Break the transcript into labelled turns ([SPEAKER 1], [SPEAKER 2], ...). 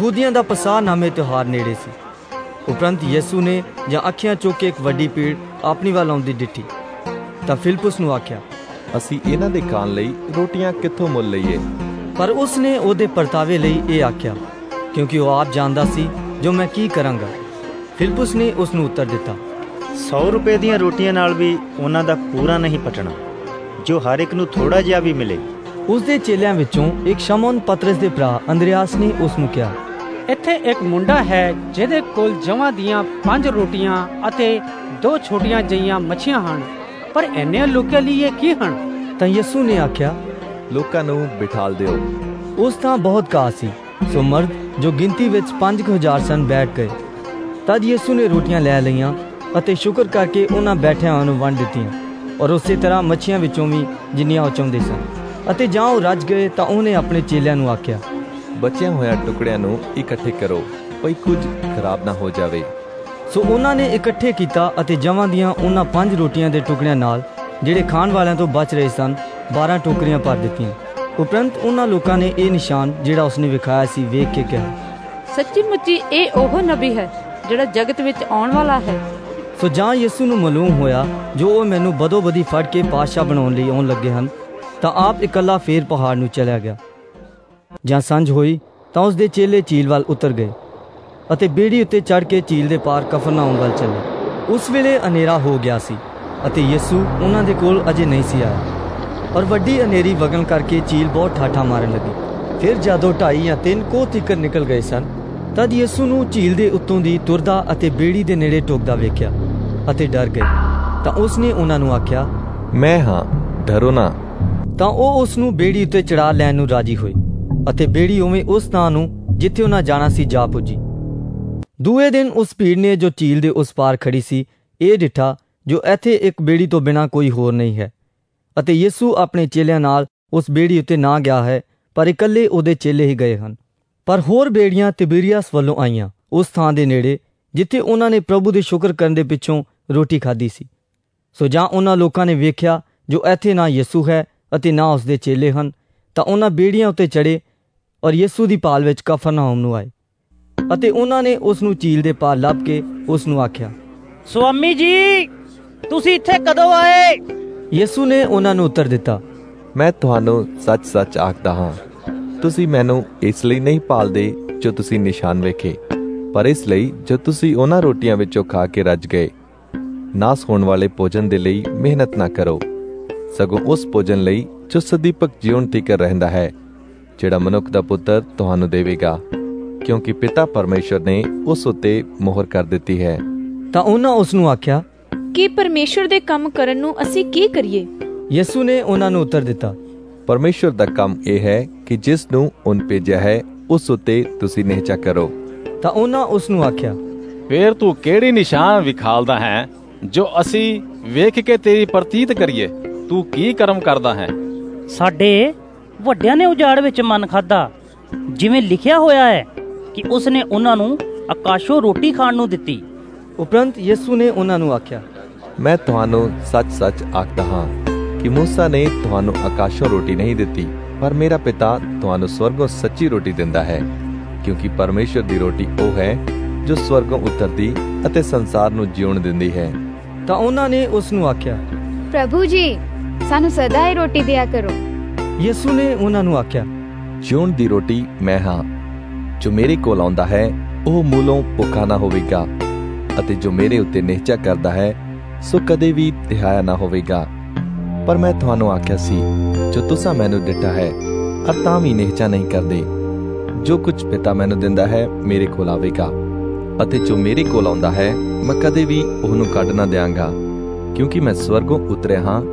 [SPEAKER 1] ਯਹੂਦੀਆਂ ਦਾ ਪਸਾਹ ਨਾਮੇ ਤਿਉਹਾਰ ਨੇੜੇ ਸੀ। ਉਪਰੰਤ ਯਿਸੂ ਨੇ ਜਾਂ ਅੱਖੀਆਂ ਚੁੱਕ ਕੇ ਇੱਕ ਵੱਡੀ ਭੀੜ ਆਪਣੀ ਵੱਲ ਆਉਂਦੀ ਡਿੱਠੀ ਤਾਂ ਫਿਲਿਪੁਸ ਨੂੰ ਆਖਿਆ,
[SPEAKER 2] ਅਸੀਂ ਇਹਨਾਂ ਦੇ ਖਾਣ ਲਈ ਰੋਟੀਆਂ ਕਿੱਥੋਂ ਮੁੱਲ ਲਈਏ?
[SPEAKER 1] ਪਰ ਉਸ ਨੇ ਉਹਦੇ ਪਰਤਾਵੇ ਲਈ ਇਹ ਆਖਿਆ, ਕਿਉਂਕਿ ਉਹ ਆਪ ਜਾਣਦਾ ਸੀ ਜੋ ਮੈਂ ਕੀ ਕਰਾਂਗਾ। ਫਿਲਿਪੁਸ ਨੇ ਉਸ ਨੂੰ ਉੱਤਰ ਦਿੱਤਾ,
[SPEAKER 3] 100 ਰੁਪਏ ਦੀਆਂ ਰੋਟੀਆਂ ਨਾਲ ਵੀ ਉਹਨਾਂ ਦਾ ਪੂਰਾ ਨਹੀਂ ਪਚਣਾ, ਜੋ ਹਰ ਇੱਕ ਨੂੰ ਥੋੜਾ ਜਿਹਾ ਵੀ ਮਿਲੇ।
[SPEAKER 1] ਉਸ ਦੇ ਚੇਲਿਆਂ ਵਿੱਚੋਂ ਇੱਕ ਸ਼ਮੌਨ ਪਤਰਸ ਦੇ ਭਰਾ ਅੰਦਰਿਆਸ ਨੇ ਉਸ ਨੂੰ ਕਿਹਾ,
[SPEAKER 4] ਇੱਥੇ ਇੱਕ ਮੁੰਡਾ ਹੈ ਜਿਹਦੇ ਕੋਲ ਜਵਾਂ ਦੀਆਂ 5 ਰੋਟੀਆਂ ਅਤੇ 2 ਛੋਟੀਆਂ ਜਿਹੀਆਂ ਮੱਛੀਆਂ ਹਨ, ਪਰ ਇੰਨੇ ਲੋਕਾਂ ਲਈ ਇਹ ਕੀ ਹਨ?
[SPEAKER 1] ਤਾਂ ਯਿਸੂ ਨੇ ਆਖਿਆ,
[SPEAKER 2] ਲੋਕਾਂ ਨੂੰ ਬਿਠਾਲ ਦਿਓ।
[SPEAKER 1] ਉਸ ਤਾਂ ਬਹੁਤ ਘਾਹ ਸੀ, ਸੋ ਮਰਦ ਜੋ ਗਿਣਤੀ ਵਿੱਚ 5000 ਸਨ ਬੈਠ ਗਏ। ਤਦ ਯਿਸੂ ਨੇ ਰੋਟੀਆਂ ਲੈ ਲਈਆਂ ਅਤੇ ਸ਼ੁਕਰ ਕਰਕੇ ਉਹਨਾਂ ਬੈਠਿਆਂ ਨੂੰ ਵੰਡ ਦਿੱਤੀਆਂ, ਔਰ ਉਸੇ ਤਰ੍ਹਾਂ ਮੱਛੀਆਂ ਵਿੱਚੋਂ ਵੀ ਜਿੰਨੀਆਂ ਉਹ ਚਾਹੁੰਦੇ ਸਨ। ਅਤੇ ਜਾਂ ਉਹ ਰੱਜ ਗਏ ਤਾਂ ਉਹਨੇ ਆਪਣੇ ਚੇਲਿਆਂ ਨੂੰ ਆਖਿਆ,
[SPEAKER 2] ਬਚਿਆ ਹੋਇਆ ਟੁਕੜਿਆਂ ਨੂੰ ਇਕੱਠੇ ਕਰੋ, ਕੋਈ ਕੁਝ ਖਰਾਬ ਨਾ ਹੋ ਜਾਵੇ।
[SPEAKER 1] ਸੋ ਉਹਨਾਂ ਨੇ ਇਕੱਠੇ ਕੀਤਾ ਅਤੇ ਜਵਾਂ ਦੀਆਂ ਉਹਨਾਂ 5 ਰੋਟੀਆਂ ਦੇ ਟੁਕੜਿਆਂ ਨਾਲ ਜਿਹੜੇ ਖਾਣ ਵਾਲਿਆਂ ਤੋਂ ਬਚ ਰਹੇ ਸਨ 12 ਟੋਕਰੀਆਂ ਭਰ ਦਿੱਤੀਆਂ। ਉਪਰੰਤ ਉਹਨਾਂ ਲੋਕਾਂ ਨੇ ਇਹ ਨਿਸ਼ਾਨ ਜਿਹੜਾ ਉਸਨੇ ਵਿਖਾਇਆ ਸੀ ਵੇਖ ਕੇ ਕਿਹਾ,
[SPEAKER 5] ਸੱਚੀ ਮੁੱਚੀ ਇਹ ਉਹ ਨਬੀ ਹੈ ਜਿਹੜਾ ਜਗਤ ਵਿੱਚ ਆਉਣ ਵਾਲਾ ਹੈ।
[SPEAKER 1] ਸੋ ਜਾਂ ਯਿਸੂ ਨੂੰ ਮਾਲੂਮ ਹੋਇਆ ਜੋ ਉਹ ਮੈਨੂੰ ਬਦੋ ਬਦੀ ਫੜ ਕੇ ਪਾਤਸ਼ਾਹ ਬਣਾਉਣ ਲਈ ਆਉਣ ਲੱਗੇ ਹਨ, ਤਾਂ ਆਪ ਇਕੱਲਾ ਫੇਰ ਪਹਾੜ ਨੂੰ ਚਲਿਆ ਗਿਆ। ਜਾਂ ਸੰਝ ਹੋਈ ਤਾਂ ਉਸ ਦੇ ਚੇਲੇ ਝੀਲ ਵੱਲ ਉਤਰ ਗਏ ਅਤੇ ਬੇੜੀ ਉੱਤੇ ਚੜ੍ਹ ਕੇ ਝੀਲ ਦੇ ਪਾਰ ਕਫਰਨਾਹੂਮ ਵੱਲ ਚੱਲੇ। ਉਸ ਵੇਲੇ ਹਨੇਰਾ ਹੋ ਗਿਆ ਸੀ ਅਤੇ ਯਿਸੂ ਉਹਨਾਂ ਦੇ ਕੋਲ ਅਜੇ ਨਹੀਂ ਸੀ ਆਇਆ, ਔਰ ਵੱਡੀ ਹਨੇਰੀ ਵਗਣ ਕਰਕੇ ਝੀਲ ਬਹੁਤ ਠਾਠਾਂ ਮਾਰਨ ਲੱਗੀ। ਫਿਰ ਜਦੋਂ 2.5 ਜਾਂ 3 ਕੋਹ ਤੀਕਰ ਨਿਕਲ ਗਏ ਸਨ, ਤਦ ਯਿਸੂ ਨੂੰ ਝੀਲ ਦੇ ਉੱਤੋਂ ਦੀ ਤੁਰਦਾ ਅਤੇ ਬੇੜੀ ਦੇ ਨੇੜੇ ਟੋਕਦਾ ਵੇਖਿਆ ਅਤੇ ਡਰ ਗਏ। ਤਾਂ ਉਸ ਨੇ ਉਹਨਾਂ ਨੂੰ ਆਖਿਆ,
[SPEAKER 2] ਮੈਂ ਹਾਂ, ਡਰੋ ਨਾ।
[SPEAKER 1] ਤਾਂ ਉਹ ਉਸ ਨੂੰ ਬੇੜੀ ਉੱਤੇ ਚੜਾ ਲੈਣ ਨੂੰ ਰਾਜੀ ਹੋਏ ਅਤੇ ਬੇੜੀ ਉਵੇਂ ਉਸ ਥਾਂ ਨੂੰ ਜਿੱਥੇ ਉਹਨਾਂ ਜਾਣਾ ਸੀ ਜਾ ਪੁੱਜੀ। ਦੂਏ ਦਿਨ ਉਸ ਭੀੜ ਨੇ ਜੋ ਝੀਲ ਦੇ ਉਸ ਪਾਰ ਖੜੀ ਸੀ ਇਹ ਡਿੱਠਾ ਜੋ ਇੱਥੇ ਇੱਕ ਬੇੜੀ ਤੋਂ ਬਿਨਾਂ ਕੋਈ ਹੋਰ ਨਹੀਂ ਹੈ, ਅਤੇ ਯਿਸੂ ਆਪਣੇ ਚੇਲਿਆਂ ਨਾਲ ਉਸ ਬੇੜੀ ਉੱਤੇ ਨਾ ਗਿਆ ਹੈ, ਪਰ ਇਕੱਲੇ ਉਹਦੇ ਚੇਲੇ ਹੀ ਗਏ ਹਨ। ਪਰ ਹੋਰ ਬੇੜੀਆਂ ਤਿਬੇਰੀਆਸ ਵੱਲੋਂ ਆਈਆਂ ਉਸ ਥਾਂ ਦੇ ਨੇੜੇ ਜਿੱਥੇ ਉਹਨਾਂ ਨੇ ਪ੍ਰਭੂ ਦੇ ਸ਼ੁਕਰ ਕਰਨ ਦੇ ਪਿੱਛੋਂ ਰੋਟੀ ਖਾਧੀ ਸੀ। ਸੋ ਜਾਂ ਉਹਨਾਂ ਲੋਕਾਂ ਨੇ ਵੇਖਿਆ ਜੋ ਇੱਥੇ ਨਾ ਯਿਸੂ ਹੈ ਅਤੇ ਨਾ ਉਸ ਦੇ ਚੇਲੇ ਹਨ, ਤਾਂ ਉਹਨਾਂ ਬੇੜੀਆਂ ਉੱਤੇ ਚੜ੍ਹੇ ਔਰ ਯਿਸੂ ਦੀ ਭਾਲ ਵਿੱਚ ਕਫਰਨਾਹੂਮ ਨੂੰ ਆਏ। ਅਤੇ ਉਹਨਾਂ ਨੇ ਉਸ ਨੂੰ ਝੀਲ ਦੇ ਪਾਰ ਲੱਭ ਕੇ ਉਸ ਨੂੰ ਆਖਿਆ,
[SPEAKER 6] ਸੁਆਮੀ ਜੀ, ਤੁਸੀਂ ਇੱਥੇ ਕਦੋਂ ਆਏ?
[SPEAKER 1] ਯਿਸੂ ਨੇ ਉਹਨਾਂ ਨੂੰ ਉੱਤਰ ਦਿੱਤਾ,
[SPEAKER 2] ਮੈਂ ਤੁਹਾਨੂੰ ਸੱਚ-ਸੱਚ ਆਖਦਾ ਹਾਂ, ਤੁਸੀਂ ਮੈਨੂੰ ਇਸ ਲਈ ਨਹੀਂ ਭਾਲਦੇ ਜੋ ਤੁਸੀਂ ਨਿਸ਼ਾਨ ਵੇਖੇ, ਪਰ ਇਸ ਲਈ ਜੋ ਤੁਸੀਂ ਉਹਨਾਂ ਰੋਟੀਆਂ ਵਿੱਚੋਂ ਖਾ ਕੇ ਰੱਜ ਗਏ। ਨਾਸ ਹੋਣ ਵਾਲੇ ਭੋਜਨ ਦੇ ਲਈ ਮਿਹਨਤ ਨਾ ਕਰੋ, ਸਗੋਂ ਉਸ ਭੋਜਨ ਲਈ ਜੋ ਸਦੀਪਕ ਜੀਵਨ ਤੀਕਰ ਰਹਿੰਦਾ ਹੈ, ਜਿਹੜਾ ਮਨੁੱਖ ਦਾ ਪੁੱਤਰ ਤੁਹਾਨੂੰ ਦੇਵੇਗਾ, ਕਿਉਂਕਿ ਪਿਤਾ ਪਰਮੇਸ਼ਰ ਨੇ ਉਸ ਉੱਤੇ ਮੋਹਰ ਕਰ ਦਿੱਤੀ ਹੈ।
[SPEAKER 1] ਤਾਂ ਉਹਨਾਂ ਉਸ ਨੂੰ ਆਖਿਆ,
[SPEAKER 5] ਕਿ ਪਰਮੇਸ਼ਰ ਦੇ ਕੰਮ ਕਰਨ ਨੂੰ ਅਸੀਂ ਕੀ ਕਰੀਏ?
[SPEAKER 1] ਯਿਸੂ ਨੇ ਉਹਨਾਂ ਨੂੰ ਉੱਤਰ ਦਿੱਤਾ,
[SPEAKER 2] ਪਰਮੇਸ਼ਰ ਦਾ ਕੰਮ ਇਹ ਹੈ ਕਿ ਜਿਸ ਨੂੰ ਉਹਨੇ ਭੇਜਿਆ ਹੈ ਉਸ ਉੱਤੇ ਤੁਸੀਂ ਨਿਹਚਾ ਕਰੋ।
[SPEAKER 1] ਤਾਂ ਉਹਨਾਂ ਉਸ ਨੂੰ ਆਖਿਆ,
[SPEAKER 7] ਫੇਰ ਤੂੰ ਕਿਹੜੀ ਨਿਸ਼ਾਨ ਵਿਖਾਲਦਾ ਹੈ ਜੋ ਅਸੀਂ ਵੇਖ ਕੇ ਤੇਰੀ ਪ੍ਰਤੀਤ ਕਰੀਏ? ਤੂੰ ਕੀ ਕਰਮ ਕਰਦਾ ਹੈ?
[SPEAKER 6] ਸਾਡੇ ਵੱਡਿਆਂ ਨੇ ਉਜਾੜ ਵਿੱਚ ਮਨ ਖਾਧਾ, ਜਿਵੇਂ ਲਿਖਿਆ ਹੋਇਆ ਹੈ ਕਿ ਉਸਨੇ ਉਹਨਾਂ ਨੂੰ ਆਕਾਸ਼ੋਂ ਰੋਟੀ ਖਾਣ ਨੂੰ ਦਿੱਤੀ।
[SPEAKER 1] ਉਪਰੰਤ ਯਿਸੂ ਨੇ ਉਹਨਾਂ ਨੂੰ ਆਖਿਆ,
[SPEAKER 2] ਮੈਂ ਤੁਹਾਨੂੰ ਸੱਚ-ਸੱਚ ਆਖਦਾ ਹਾਂ ਕਿ ਮੂਸਾ ਨੇ ਤੁਹਾਨੂੰ ਆਕਾਸ਼ੋਂ ਰੋਟੀ ਨਹੀਂ ਦਿੱਤੀ, ਪਰ ਮੇਰਾ ਪਿਤਾ ਤੁਹਾਨੂੰ ਸਵਰਗੋਂ ਸੱਚੀ ਰੋਟੀ ਦਿੰਦਾ ਹੈ, ਕਿਉਂਕਿ ਪਰਮੇਸ਼ਰ ਦੀ ਰੋਟੀ ਉਹ ਹੈ ਜੋ ਸਵਰਗੋਂ ਉਤਰਦੀ ਅਤੇ ਸੰਸਾਰ ਨੂੰ ਜਿਉਣ ਦਿੰਦੀ ਹੈ।
[SPEAKER 1] ਤਾਂ ਉਹਨਾਂ ਨੇ ਉਸ ਨੂੰ ਆਖਿਆ,
[SPEAKER 8] ਪ੍ਰਭੂ ਜੀ, ਸਾਨੂੰ ਸਦਾ ਇਹ ਰੋਟੀ ਦਿਆ ਕਰੋ।
[SPEAKER 1] ਯਿਸੂ ਨੇ ਉਹਨਾਂ ਨੂੰ ਆਖਿਆ,
[SPEAKER 2] ਜਿਉਣ ਦੀ ਰੋਟੀ ਮੈਂ ਹਾਂ। ਜੋ ਮੇਰੇ ਕੋਲ ਆਉਂਦਾ ਹੈ ਉਹ ਮੂਲੋਂ ਭੁੱਖਾ ਨਾ ਹੋਵੇਗਾ, ਅਤੇ ਜੋ ਮੇਰੇ ਉੱਤੇ ਨਿਹਚਾ ਕਰਦਾ ਹੈ ਸੋ ਕਦੇ ਵੀ ਤਿਹਾਇਆ ਨਾ ਹੋਵੇਗਾ। ਪਰ ਮੈਂ ਤੁਹਾਨੂੰ ਆਖਿਆ ਸੀ, ਜੋ ਤੁਸਾਂ ਮੈਨੂੰ ਦਿੱਤਾ ਹੈ ਅਰ ਤਾਂ ਵੀ ਨਿਹਚਾ ਨਹੀਂ ਕਰਦੇ। ਜੋ ਕੁਝ ਪਿਤਾ ਮੈਨੂੰ ਦਿੰਦਾ ਹੈ ਮੇਰੇ ਕੋਲ ਆਵੇਗਾ, ਅਤੇ ਜੋ ਮੇਰੇ ਕੋਲ ਆਉਂਦਾ ਹੈ ਮੈਂ ਕਦੇ ਵੀ ਉਹਨੂੰ ਕੱਢ ਨਾ ਦਿਆਂਗਾ, ਕਿਉਂਕਿ ਮੈਂ ਸਵਰਗੋਂ ਉਤਰਿਆ ਹਾਂ